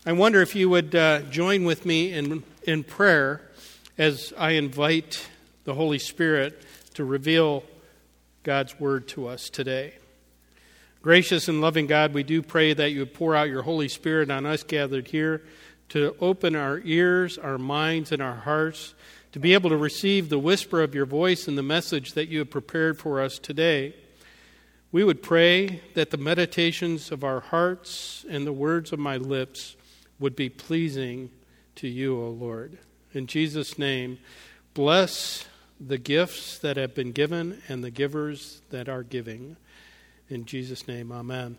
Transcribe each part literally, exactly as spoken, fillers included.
I wonder if you would uh, join with me in, in prayer as I invite the Holy Spirit to reveal God's word to us today. Gracious and loving God, we do pray that you would pour out your Holy Spirit on us gathered here to open our ears, our minds, and our hearts, to be able to receive the whisper of your voice and the message that you have prepared for us today. We would pray that the meditations of our hearts and the words of my lips would be pleasing to you, O Lord. In Jesus' name, bless the gifts that have been given and the givers that are giving. In Jesus' name, amen.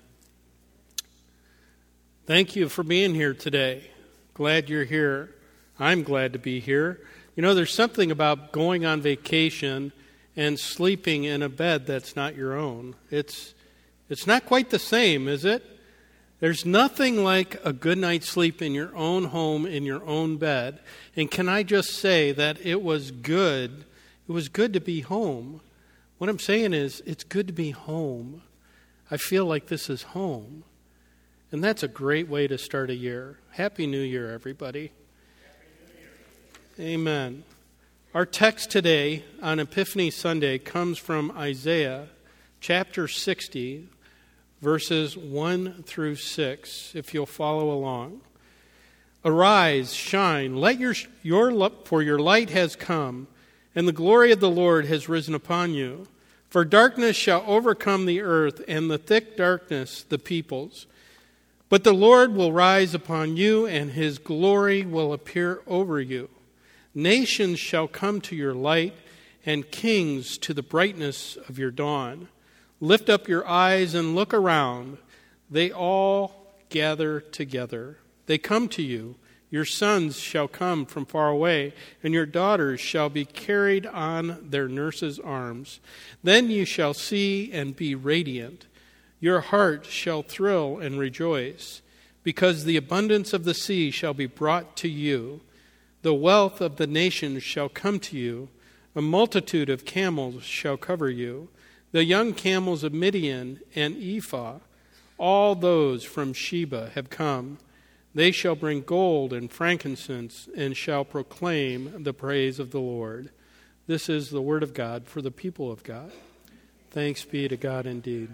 Thank you for being here today. Glad you're here. I'm glad to be here. You know, there's something about going on vacation and sleeping in a bed that's not your own. It's it's not quite the same, is it? There's nothing like a good night's sleep in your own home, in your own bed. And can I just say that it was good. It was good to be home. What I'm saying is, it's good to be home. I feel like this is home. And that's a great way to start a year. Happy New Year, everybody. Happy New Year. Amen. Our text today on Epiphany Sunday comes from Isaiah chapter sixty, verses one through six, if you'll follow along. Arise, shine, let your, your for your light has come, and the glory of the Lord has risen upon you. For darkness shall overcome the earth, and the thick darkness the peoples. But the Lord will rise upon you, and his glory will appear over you. Nations shall come to your light, and kings to the brightness of your dawn. Lift up your eyes and look around. They all gather together. They come to you. Your sons shall come from far away, and your daughters shall be carried on their nurses' arms. Then you shall see and be radiant. Your heart shall thrill and rejoice, because the abundance of the sea shall be brought to you. The wealth of the nations shall come to you. A multitude of camels shall cover you. The young camels of Midian and Ephah, all those from Sheba have come. They shall bring gold and frankincense and shall proclaim the praise of the Lord. This is the word of God for the people of God. Thanks be to God indeed.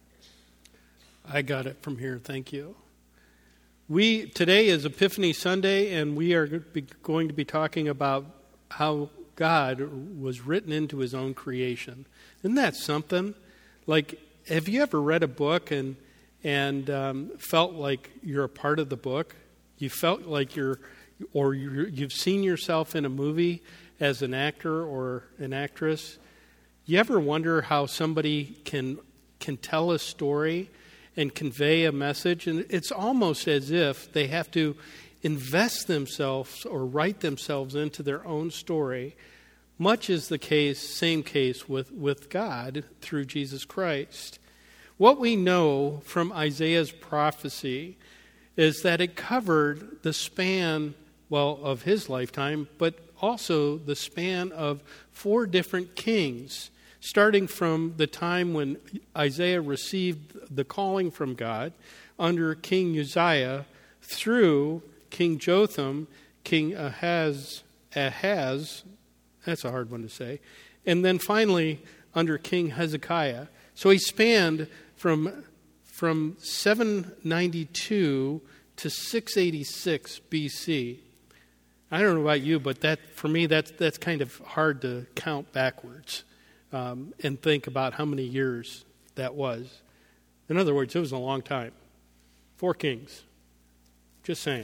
I got it from here. Thank you. We today is Epiphany Sunday, and we are going to be talking about how God was written into his own creation. Isn't that something? Like, have you ever read a book and and um, felt like you're a part of the book? You felt like you're, or you're, you've seen yourself in a movie as an actor or an actress. You ever wonder how somebody can can tell a story and convey a message? And it's almost as if they have to invest themselves or write themselves into their own story. Much is the case, same case with, with God through Jesus Christ. What we know from Isaiah's prophecy is that it covered the span, well, of his lifetime, but also the span of four different kings, starting from the time when Isaiah received the calling from God under King Uzziah through King Jotham, King Ahaz, Ahaz, that's a hard one to say, and then finally under King Hezekiah. So he spanned from, from seven ninety-two to six eighty-six B C. I don't know about you, but that for me, that's, that's kind of hard to count backwards. Um, and think about how many years that was. In other words, it was a long time. Four kings. Just saying.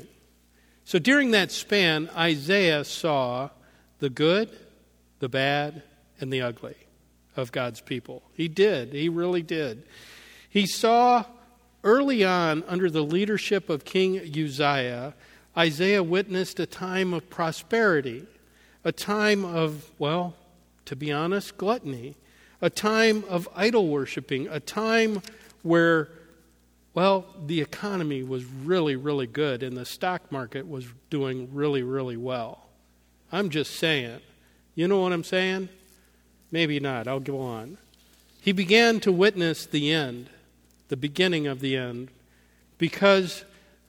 So during that span, Isaiah saw the good, the bad, and the ugly of God's people. He did. He really did. He saw early on, under the leadership of King Uzziah, Isaiah witnessed a time of prosperity, a time of, well, to be honest, gluttony, a time of idol worshiping, a time where, well, the economy was really, really good and the stock market was doing really, really well. I'm just saying. You know what I'm saying? Maybe not. I'll go on. He began to witness the end, the beginning of the end, because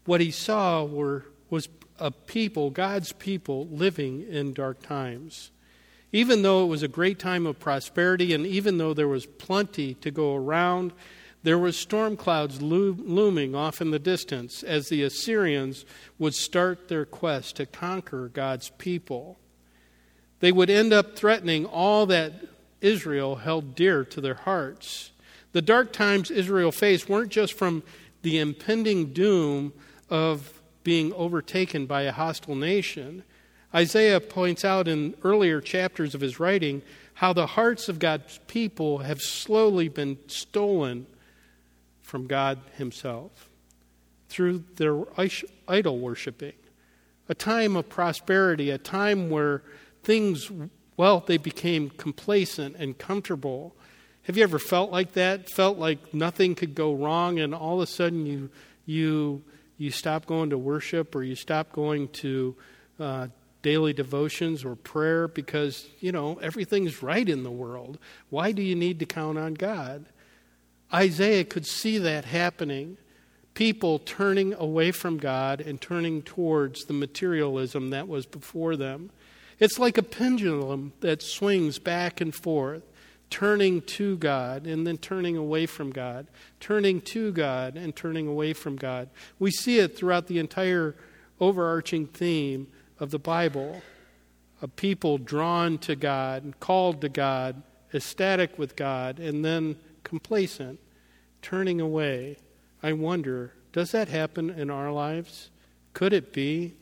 What he saw were was a people, God's people, living in dark times. Even though it was a great time of prosperity, and even though there was plenty to go around, there was storm clouds lo- looming off in the distance as the Assyrians would start their quest to conquer God's people. They would end up threatening all that Israel held dear to their hearts. The dark times Israel faced weren't just from the impending doom of being overtaken by a hostile nation. Isaiah points out in earlier chapters of his writing how the hearts of God's people have slowly been stolen from God himself through their idol worshiping. A time of prosperity, a time where things, well, they became complacent and comfortable. Have you ever felt like that? Felt like nothing could go wrong, and all of a sudden you you you stop going to worship, or you stop going to uh, daily devotions or prayer because, you know, everything's right in the world. Why do you need to count on God? Isaiah could see that happening. People turning away from God and turning towards the materialism that was before them. It's like a pendulum that swings back and forth, turning to God and then turning away from God, turning to God and turning away from God. We see it throughout the entire overarching theme of the Bible, a people drawn to God, called to God, ecstatic with God, and then complacent, turning away. I wonder, does that happen in our lives? Could it be?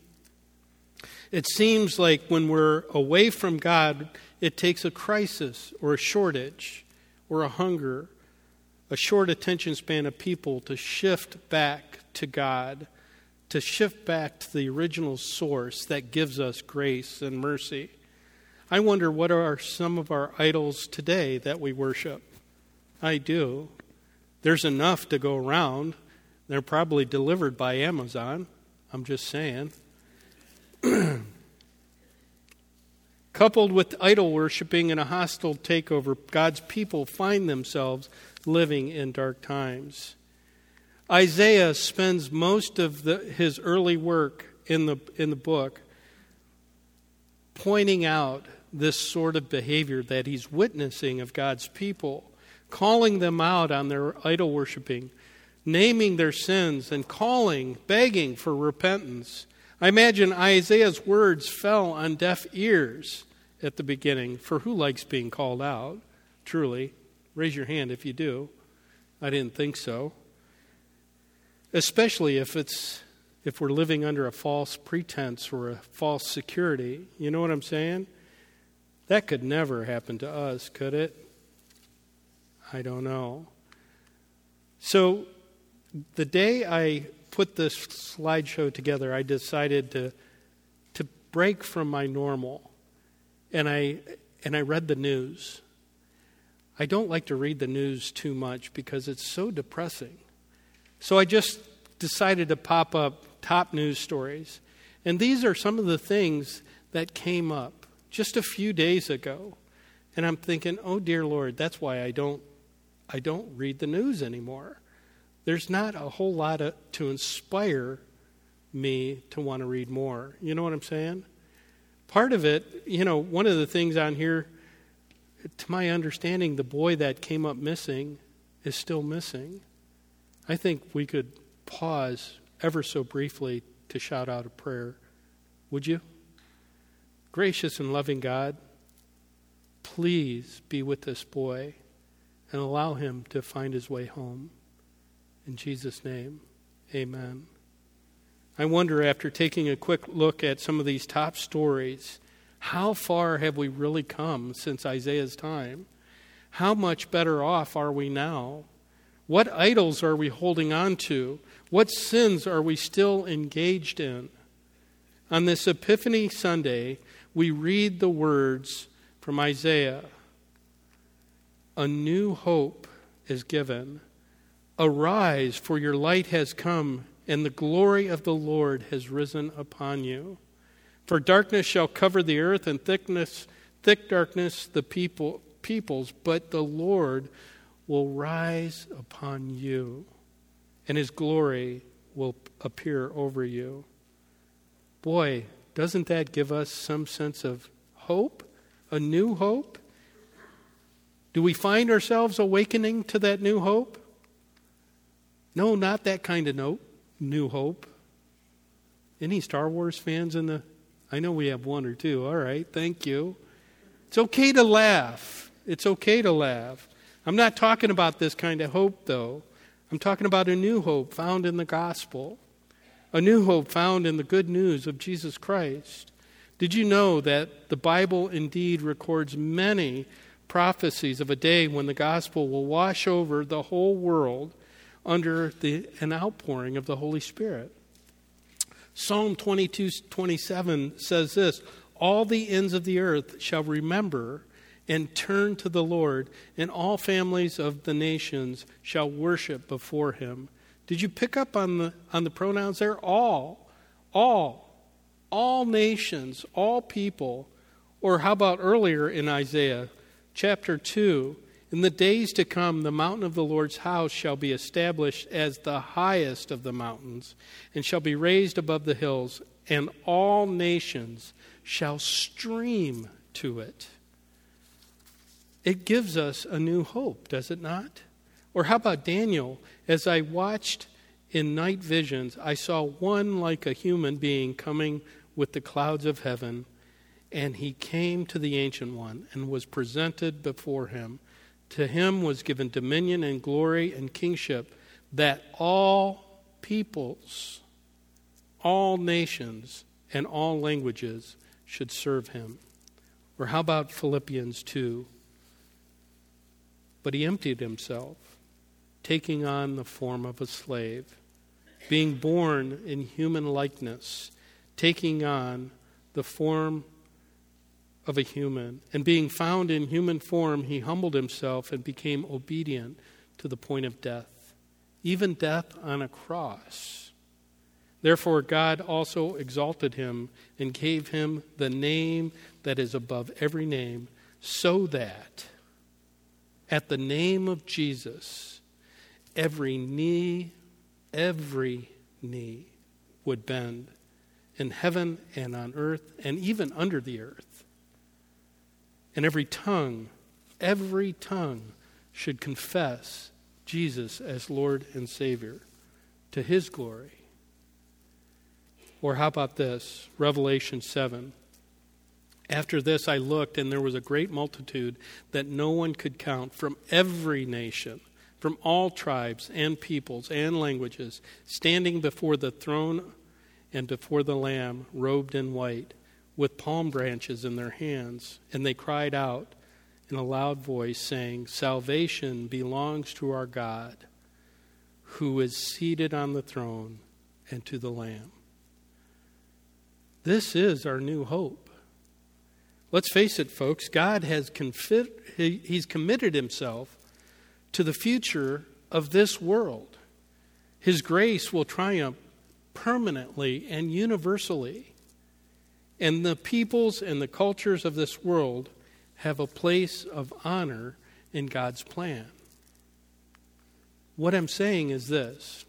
It seems like when we're away from God, it takes a crisis or a shortage or a hunger, a short attention span of people to shift back to God, to shift back to the original source that gives us grace and mercy. I wonder, what are some of our idols today that we worship? I do. There's enough to go around. They're probably delivered by Amazon. I'm just saying. Coupled with idol worshiping and a hostile takeover, God's people find themselves living in dark times. Isaiah spends most of the, his early work in the in the book pointing out this sort of behavior that he's witnessing of God's people, calling them out on their idol worshiping, naming their sins, and calling, begging for repentance. I imagine Isaiah's words fell on deaf ears at the beginning, for who likes being called out? Truly. Raise your hand if you do. I didn't think so. Especially if it's if we're living under a false pretense or a false security. You know what I'm saying? That could never happen to us, could it? I don't know. So the day I put this slideshow together, I decided to to break from my normal. And I and I read the news. I don't like to read the news too much because it's so depressing. So I just decided to pop up top news stories. And these are some of the things that came up just a few days ago. And I'm thinking, oh dear Lord, that's why I don't I don't read the news anymore. There's not a whole lot of, to inspire me to want to read more. You know what I'm saying? Part of it, you know, one of the things on here, to my understanding, the boy that came up missing is still missing. I think we could pause ever so briefly to shout out a prayer. Would you? Gracious and loving God, please be with this boy and allow him to find his way home. In Jesus' name, amen. I wonder, after taking a quick look at some of these top stories, how far have we really come since Isaiah's time? How much better off are we now? What idols are we holding on to? What sins are we still engaged in? On this Epiphany Sunday, we read the words from Isaiah. A new hope is given. Arise, for your light has come, and the glory of the Lord has risen upon you. For darkness shall cover the earth, and thickness, thick darkness the people, peoples, but the Lord will rise upon you, and his glory will appear over you. Boy, doesn't that give us some sense of hope? A new hope? Do we find ourselves awakening to that new hope? No, not that kind of no, new hope. Any Star Wars fans in the... I know we have one or two. All right, thank you. It's okay to laugh. It's okay to laugh. I'm not talking about this kind of hope, though. I'm talking about a new hope found in the gospel. A new hope found in the good news of Jesus Christ. Did you know that the Bible indeed records many prophecies of a day when the gospel will wash over the whole world under the, an outpouring of the Holy Spirit? Psalm twenty-two twenty-seven says this, all the ends of the earth shall remember and turn to the Lord, and all families of the nations shall worship before him. Did you pick up on the on the pronouns there? All, all, all nations, all people. Or how about earlier in Isaiah chapter two, in the days to come, the mountain of the Lord's house shall be established as the highest of the mountains, and shall be raised above the hills, and all nations shall stream to it. It gives us a new hope, does it not? Or how about Daniel? As I watched in night visions, I saw one like a human being coming with the clouds of heaven, and he came to the Ancient One and was presented before him. To him was given dominion and glory and kingship, that all peoples, all nations, and all languages should serve him. Or how about Philippians two? But he emptied himself, taking on the form of a slave, being born in human likeness, taking on the form of a human, and being found in human form, he humbled himself and became obedient to the point of death, even death on a cross. Therefore God also exalted him and gave him the name that is above every name, so that at the name of Jesus every knee, every knee would bend in heaven and on earth and even under the earth. And every tongue, every tongue should confess Jesus as Lord and Savior to his glory. Or how about this? Revelation seven. After this I looked, and there was a great multitude that no one could count, from every nation, from all tribes and peoples and languages, standing before the throne and before the Lamb, robed in white, with palm branches in their hands. And they cried out in a loud voice, saying, salvation belongs to our God, who is seated on the throne, and to the Lamb. This is our new hope. Let's face it, folks, God has confi- he, he's committed himself to the future of this world. His grace will triumph permanently and universally. And the peoples and the cultures of this world have a place of honor in God's plan. What I'm saying is this.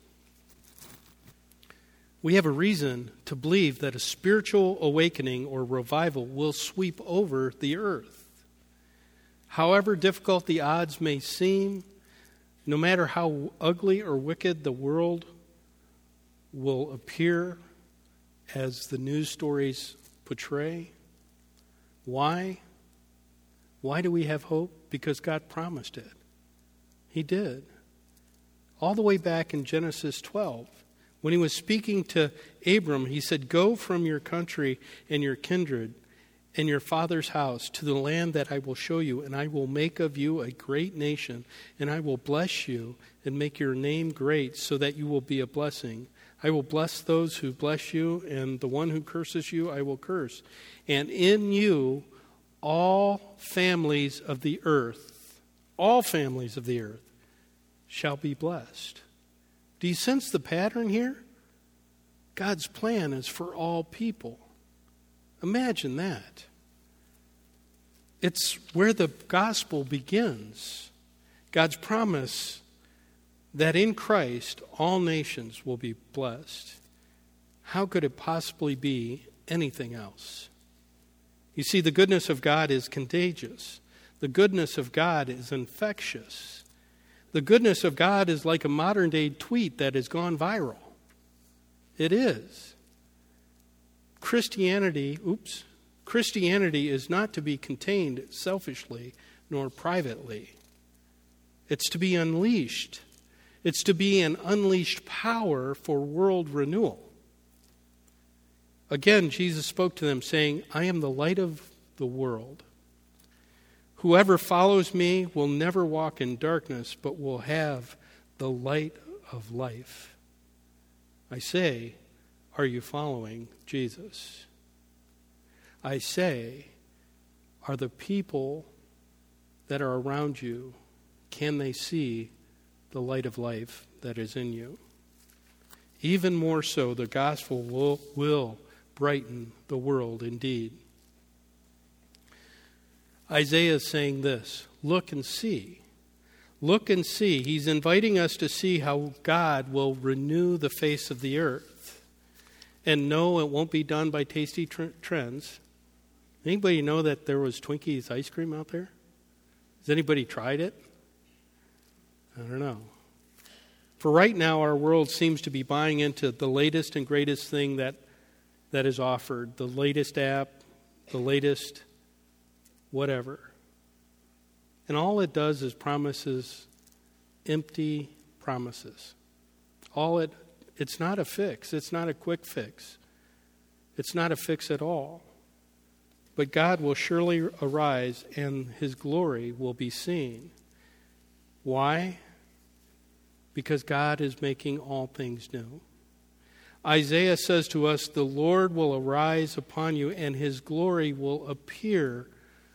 We have a reason to believe that a spiritual awakening or revival will sweep over the earth. However difficult the odds may seem, no matter how ugly or wicked the world will appear as the news stories portray. Why? Why do we have hope? Because God promised it. He did. All the way back in Genesis twelve, when he was speaking to Abram, he said, go from your country and your kindred and your father's house to the land that I will show you, and I will make of you a great nation, and I will bless you and make your name great so that you will be a blessing. I will bless those who bless you, and the one who curses you I will curse. And in you all families of the earth, all families of the earth shall be blessed. Do you sense the pattern here? God's plan is for all people. Imagine that. It's where the gospel begins. God's promise that in Christ all nations will be blessed. How could it possibly be anything else? You see, the goodness of God is contagious. The goodness of God is infectious. The goodness of God is like a modern-day tweet that has gone viral. It is. Christianity, oops, Christianity is not to be contained selfishly nor privately. It's to be unleashed. It's to be an unleashed power for world renewal. Again, Jesus spoke to them saying, I am the light of the world. Whoever follows me will never walk in darkness, but will have the light of life. I say, are you following Jesus? I say, are the people that are around you, can they see the light of life that is in you? Even more so, the gospel will, will brighten the world indeed. Isaiah is saying this, look and see. Look and see. He's inviting us to see how God will renew the face of the earth. And no, it won't be done by tasty tr- trends. Anybody know that there was Twinkies ice cream out there? Has anybody tried it? I don't know. For right now, our world seems to be buying into the latest and greatest thing that, that is offered. The latest app, the latest whatever. And all it does is promises empty promises. All it it's not a fix. It's not a quick fix. It's not a fix at all. But God will surely arise and his glory will be seen. Why? Because God is making all things new. Isaiah says to us, the Lord will arise upon you and his glory will appear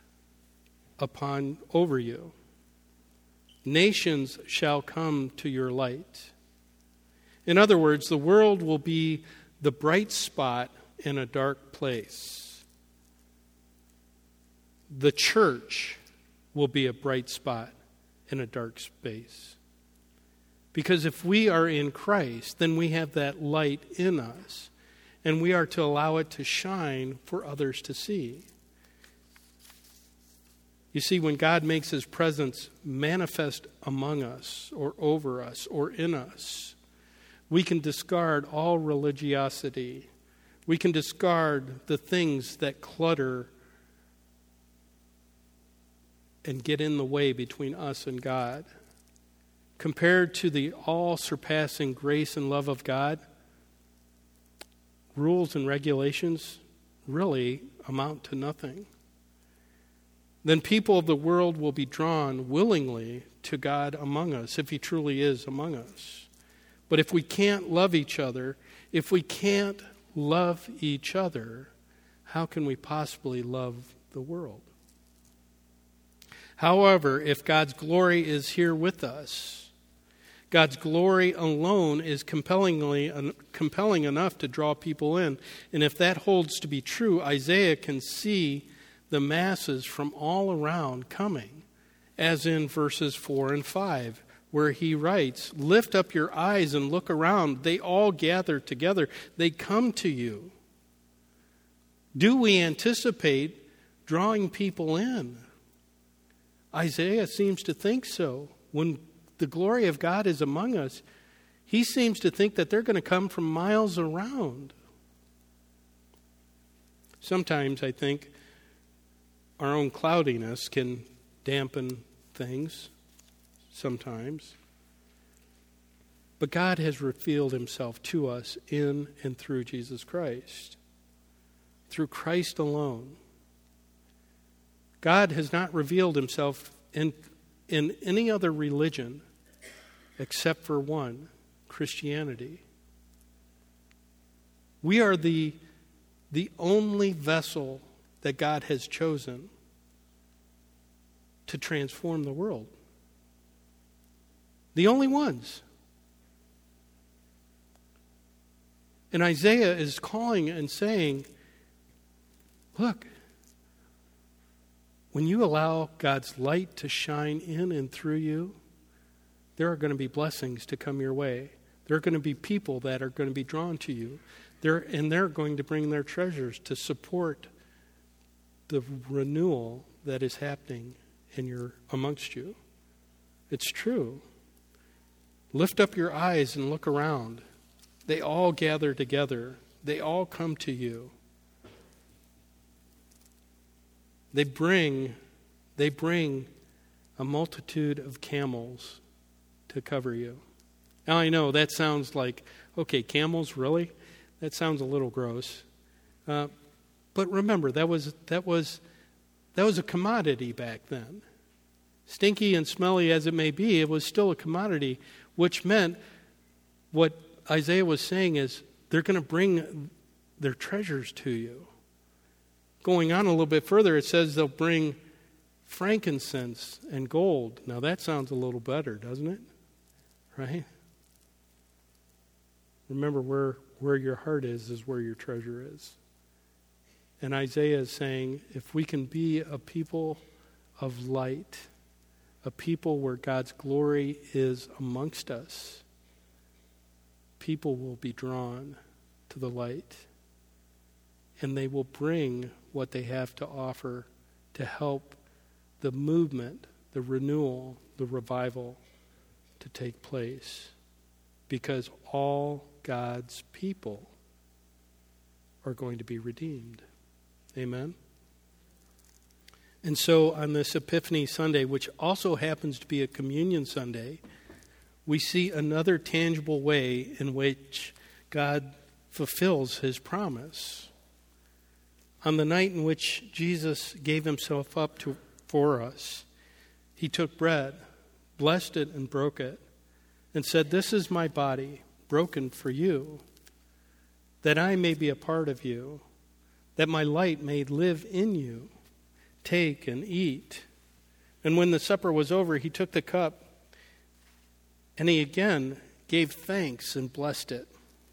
upon over you. Nations shall come to your light. In other words, the world will be the bright spot in a dark place. The church will be a bright spot in a dark space. Because if we are in Christ, then we have that light in us, and we are to allow it to shine for others to see. You see, when God makes his presence manifest among us, or over us, or in us, we can discard all religiosity. We can discard the things that clutter and get in the way between us and God. Compared to the all-surpassing grace and love of God, rules and regulations really amount to nothing. Then people of the world will be drawn willingly to God among us, if he truly is among us. But if we can't love each other, if we can't love each other, how can we possibly love the world? However, if God's glory is here with us, God's glory alone is compellingly compelling enough to draw people in. And if that holds to be true, Isaiah can see the masses from all around coming, as in verses four and five, where he writes, lift up your eyes and look around. They all gather together. They come to you. Do we anticipate drawing people in? Isaiah seems to think so. When the glory of God is among us, he seems to think that they're going to come from miles around. Sometimes I think our own cloudiness can dampen things, sometimes. But God has revealed himself to us in and through Jesus Christ. Through Christ alone. God has not revealed himself in, in any other religion except for one, Christianity. We are the, the only vessel that God has chosen to transform the world. The only ones. And Isaiah is calling and saying, look, when you allow God's light to shine in and through you, there are going to be blessings to come your way. There are going to be people that are going to be drawn to you. They're, and they're going to bring their treasures to support the renewal that is happening in your amongst you. It's true. Lift up your eyes and look around. They all gather together. They all come to you. They bring, they bring a multitude of camels to cover you. Now I know that sounds like, okay, camels, really? That sounds a little gross. Uh, but remember, that was that was that was a commodity back then. Stinky and smelly as it may be, it was still a commodity, which meant what Isaiah was saying is they're going to bring their treasures to you. Going on a little bit further, it says they'll bring frankincense and gold. Now that sounds a little better, doesn't it? Right? Remember, where, where your heart is, is where your treasure is. And Isaiah is saying, if we can be a people of light, a people where God's glory is amongst us, people will be drawn to the light. And they will bring what they have to offer to help the movement, the renewal, the revival to take place. Because all God's people are going to be redeemed. Amen? And so on this Epiphany Sunday, which also happens to be a communion Sunday, we see another tangible way in which God fulfills his promise. On the night in which Jesus gave himself up to, for us, he took bread, blessed it, and broke it, and said, "This is my body, broken for you, that I may be a part of you, that my light may live in you. Take and eat." And when the supper was over, he took the cup, and he again gave thanks and blessed it.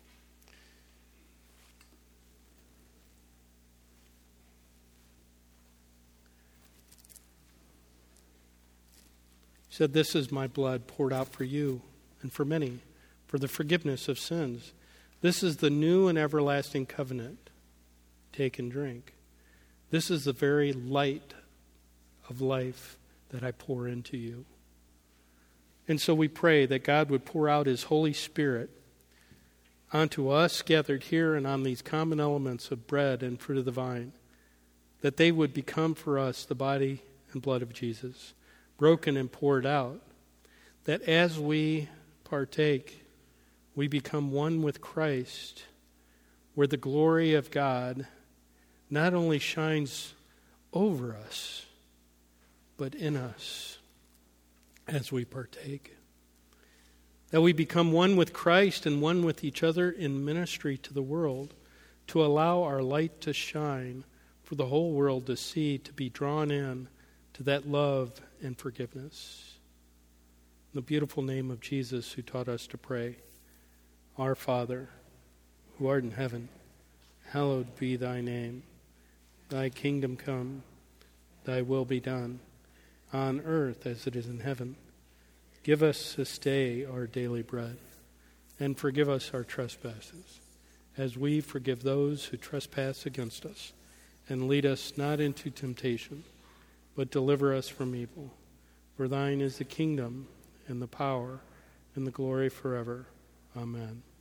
He said, "This is my blood poured out for you and for many, for the forgiveness of sins. This is the new and everlasting covenant. Take and drink. This is the very light of life that I pour into you." And so we pray that God would pour out his Holy Spirit onto us gathered here and on these common elements of bread and fruit of the vine, that they would become for us the body and blood of Jesus, broken and poured out, that as we partake, we become one with Christ, where the glory of God not only shines over us, but in us as we partake. That we become one with Christ and one with each other in ministry to the world, to allow our light to shine for the whole world to see, to be drawn in to that love and forgiveness. In the beautiful name of Jesus, who taught us to pray, "Our Father, who art in heaven, hallowed be thy name. Thy kingdom come, thy will be done, on earth as it is in heaven. Give us this day our daily bread, and forgive us our trespasses, as we forgive those who trespass against us. And lead us not into temptation, but deliver us from evil. For thine is the kingdom, and the power, and the glory forever. Amen."